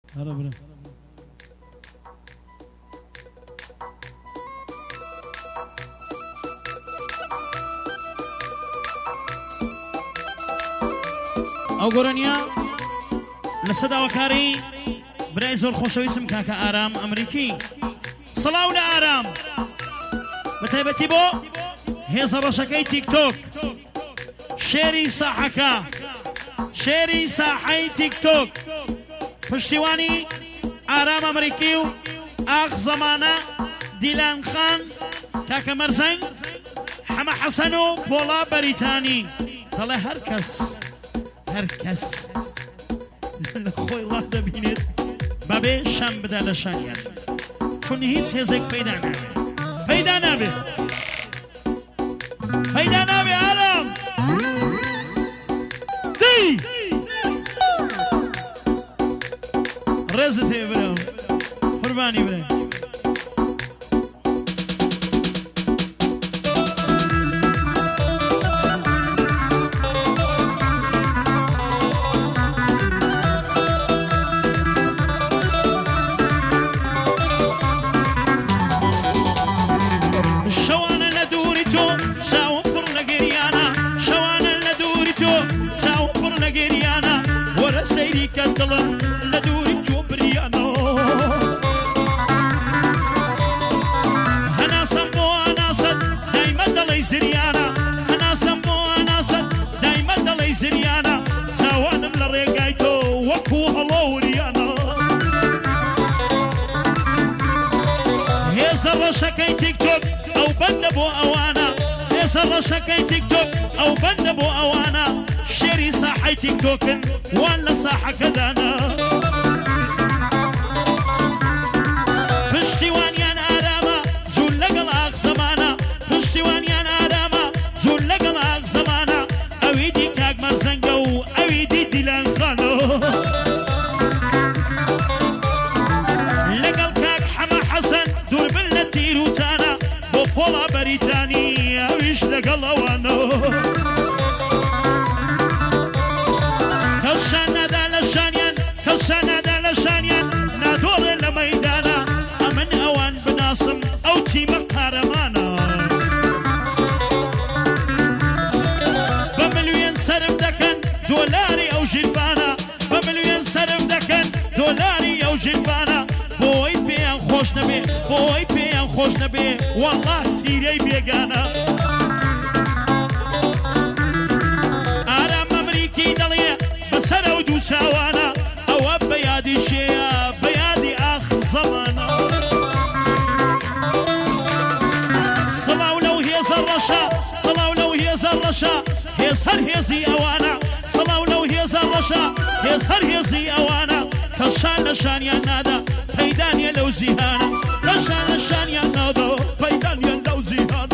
ئەو گۆرەنیا لە سەداوەکاری برای زۆر خۆشەویستم کاکە ئارام ئەمریکی سەڵاو لە ئارام بە تایبەتی بۆ هێزە ڕەشەکەی تیکتۆک شێری ساحەکە شێری ساحەی تیکتۆک پشتیوانی ئارام ئەمریکی و ئاخ زەمانە دیلان خان کاکە مەرزەنگ حەمە حەسەن و پۆڵا بەریتانی دەڵێ هەر کەس لە خۆی ڕاح دەبینێت بەبێ شەم بدا لە شانیان چون هیچ هێزێک پەیدا نابێت ئارام دی ڕێزت هەیە برام قوربانی برێ ڕەشەکەی تیکتۆک ئەو بەندە بۆ ئەوانە هێزە ڕەشەکەی تیکتۆک ئەو بەندە بۆ ئەوانە شێری ساحەی تیکتۆکن وان لە ساحەکەدانە پشتیوانیان ئارامە جوون لەگەڵ ئاخ زەمانە پشتیوانیان ئارامە جوون لەگەڵ ئاخ زەمانە ئەوی دی کاک مەرزەنگە و ئەوی دی دیلان خانە لەگەڵ کاک حەمە حەسەن دووربن لە تیروتانە بۆ پۆڵا بەریتانی ئەویش لەگەڵ ئەوانە کەسشان نادا لە شانیان نادۆڕێ لە مەیدانە ئەمن ئەوان بناسم ئەو تیمە قارەمانە بە ملیۆن سەرم دەکەن دۆلاری ئەو ژیرفانە بە ملیۆن سەرم دەکەن دۆلاری ئەو ژیرفانە بۆی پێیان خۆش نەبێ وەڵڵاه تیرەی بێگانە ئارام ئەمریکی دەڵێ بەسەر ئەو دوو چاوانە ئەوە بە یادی شێیە بە یادی ئاخ زەمانە سڵاو لەو هێزە ڕەشە هێز هەر هێزی ئەوانە سڵاو لەو هێزە ڕەشە هێز هەر هێزی ئەوانە کەسشان لە شانیان نادا پەیدانیە لەو جیهانە کەسشان لە شانیان نادا پەیدانیە لەو جیهانە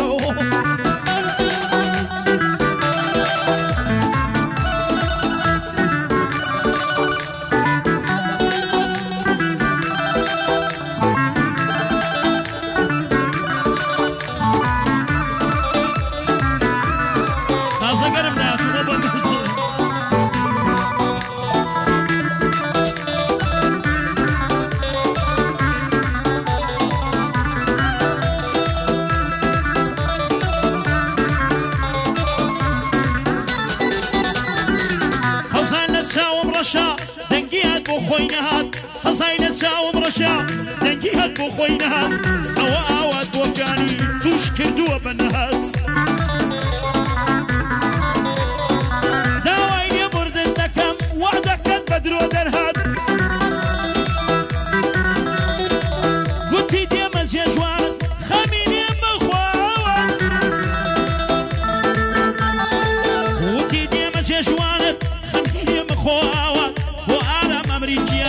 خەزای لە چاوم ڕەشە دەنگی هەت بۆ خۆی نەهات ئەوە ئاوات بۆکانی توش کردووە بە نەهات داوای لێبوردن دەکەم وا دەکەن بە درۆ دەرهات گوتی دێمە جێژوان خەمی نێمە خواوە گوتی دێمە جێژوانت خەمی نێمە خواوە بۆ ئارام ئەمریکیە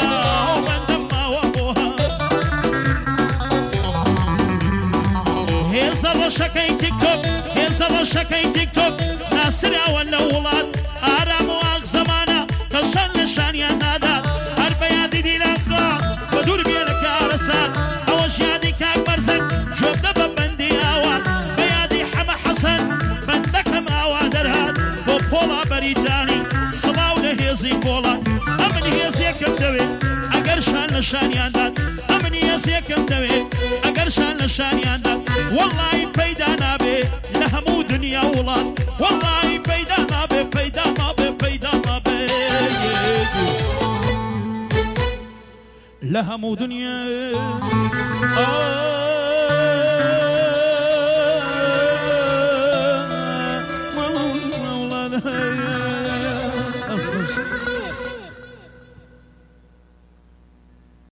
هێزە ڕەشەکەی تیکتۆک ناسراوە لە وڵات ئارام و ئاخ زەمانە کەسشان لە شانیان نادات هەر بە یادی دیلان خان بە دوور بێ لە کارەسان ئەوەش یادی کاک مەرزەنگ جۆبدە بە بەندی ئاوات بە یادی حەمە حەسەن بەندەکەم ئاوا دەرهات بۆ پۆڵا بەریتانی سڵاو لە هێزی پۆڵات ئەمن هێزێکم دەوێت ئەگەر شان نشانیان داد ئەمنی ئەسیەکەم دەوێت ئەگەر شان لە شانیان داد وەڵڵی پەیدا نابێ لە هەموو دنیا وڵات وەڵڵی پەیدا نابێ پەیدا نابێ پەیدا نابێ لە هەموو دنیا مولانا